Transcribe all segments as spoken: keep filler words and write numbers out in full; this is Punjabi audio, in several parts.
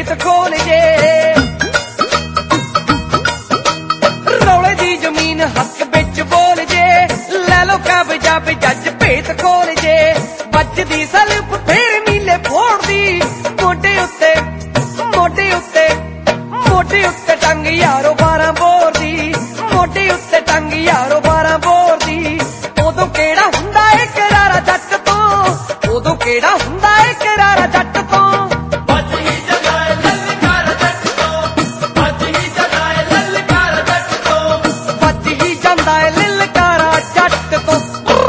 ਭੇਤ ਖੋਲ ਜੇ ਰੌਲੇ ਦੀ ਜ਼ਮੀਨ ਹੱਕ ਵਿੱਚ ਬੋਲ ਜੇ ਲੈ ਲੋ ਕਬਜ਼ਾ ਵੀ ਜੱਜ ਭੇਤ ਖੋਲ ਜੇ ਵੱਜਦੀ ਸਲਫ ਫੇਰ ਨੀਲੇ ਫੋੜਦੀ ਮੋਢੇ ਉੱਤੇ ਮੋਢੇ ਉੱਤੇ ਮੋਢੇ ਉੱਤੇ ਟੰਗ ਯਾਰੋ ਬਾਰਾਂ ਬੋਰ ਦੀ ਮੋਢੇ ਉੱਤੇ ਟੰਗ ਯਾਰੋ ਬਾਰਾਂ ਬੋਰ ਦੀ ਉਦੋਂ ਕਿਹੜਾ ਹੁੰਦਾ ਏ ਕਰਾਰਾ ਜੱਟ ਤੋਂ ਉਦੋਂ ਕਿਹੜਾ ਹੁੰਦਾ ਏ ਕਰਾਰਾ ਜੱਟ ਤੋਂ ਵੱਜ ਹੀ ਜਾਂਦਾ ਏ ਲਲਕਾਰਾ ਜੱਟ ਤੋਂ ਵੱਜ ਹੀ ਜਾਂਦਾ ਏ ਲਲਕਾਰਾ ਜੱਟ ਤੋਂ ਵੱਜ ਹੀ ਜਾਂਦਾ ਏ ਲਲਕਾਰਾ ਜੱਟ ਤੋਂ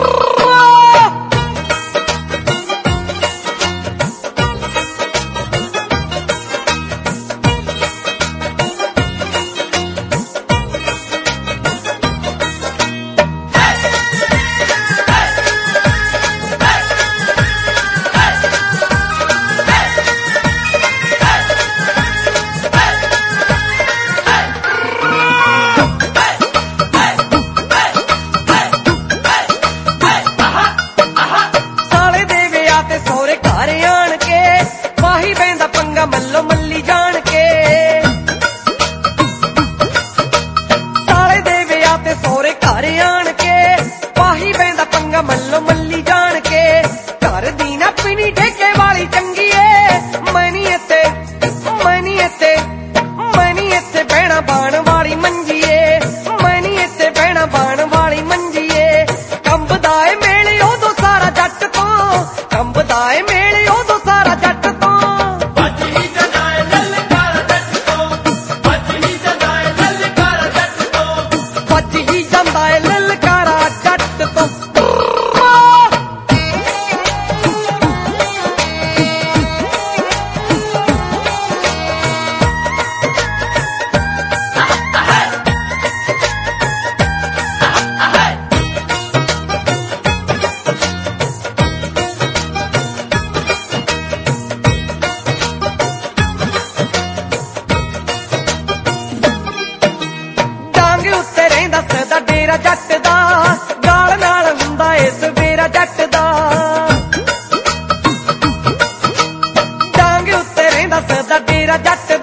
ਤੇ ਸੋਹਰੇ ਘਰ ਆਣ ਕੇ ਮਾਹੀ ਬੈਂਦਾ ਪੰਗਾ ਮੱਲੋ ਮੱਲੀ ਜਾਣ ਕੇ ਸਾਲੇ ਦੇ ਵਿਆਹ ਤੇ ਸੋਹਰੇ ਘਰ ਆਣ ਕੇ ਮਾਹੀ ਬੈਂਦਾ ਪੰਗਾ ਮੱਲੋ ਮੱਲੀ ਜਾਣ ਕੇ ਘਰ ਦੀ ਨਾ ਪੀਣੀ ਠੇਕੇ ਵਾਲੀ ਚੰਗੀ ਏ ਮੈਨੀ ਇੱਥੇ ਮੈਨੀ ਇੱਥੇ ਮੈਨੀ ਇੱਥੇ ਬਹਿਣਾ ਬਾਣ ਵਾਲੀ ਮੰਜੀ ਏ ਮੈਨੀ ਇੱਥੇ ਬਹਿਣਾ ਬਾਣ ਵਾਲੀ ਮੰਜੀ ਏ ਕੰਬਦਾ ਏ ਮੇਲੇ ਉਦੋਂ ਸਾਰਾ ਜੱਟ ਤੋਂ ਕੰਬਦਾ ਏ ਮੇਲੇ ਉਦੋਂ ਸਾਰਾ ਜੱਟ ਤੋਂ ਵੱਜ ਹੀ ਜਾਂਦਾ ਏ ਲਲਕਾਰਾ ਜੱਟ ਤੋਂ ਵੱਜ ਹੀ ਜਾਂਦਾ ਏ ਲਲਕਾਰਾ ਜੱਟ ਤੋਂ ਵੱਜ ਹੀ ਜਾਂਦਾ ਏ ਲਲਕਾਰਾ ਜੱਟ ਤੋਂ ਡਾਂਗ ਉੱਤੇ ਰਹਿੰਦਾ ਸਦਾ ਡੇਰਾ ਜੱਟ ਦਾ ਗਾਲ ਨਾਲ ਹੁੰਦਾ ਏ ਸਵੇਰਾ ਜੱਟ ਦਾ ਡਾਂਗ ਉੱਤੇ ਰਹਿੰਦਾ ਸਦਾ ਡੇਰਾ ਜੱਟ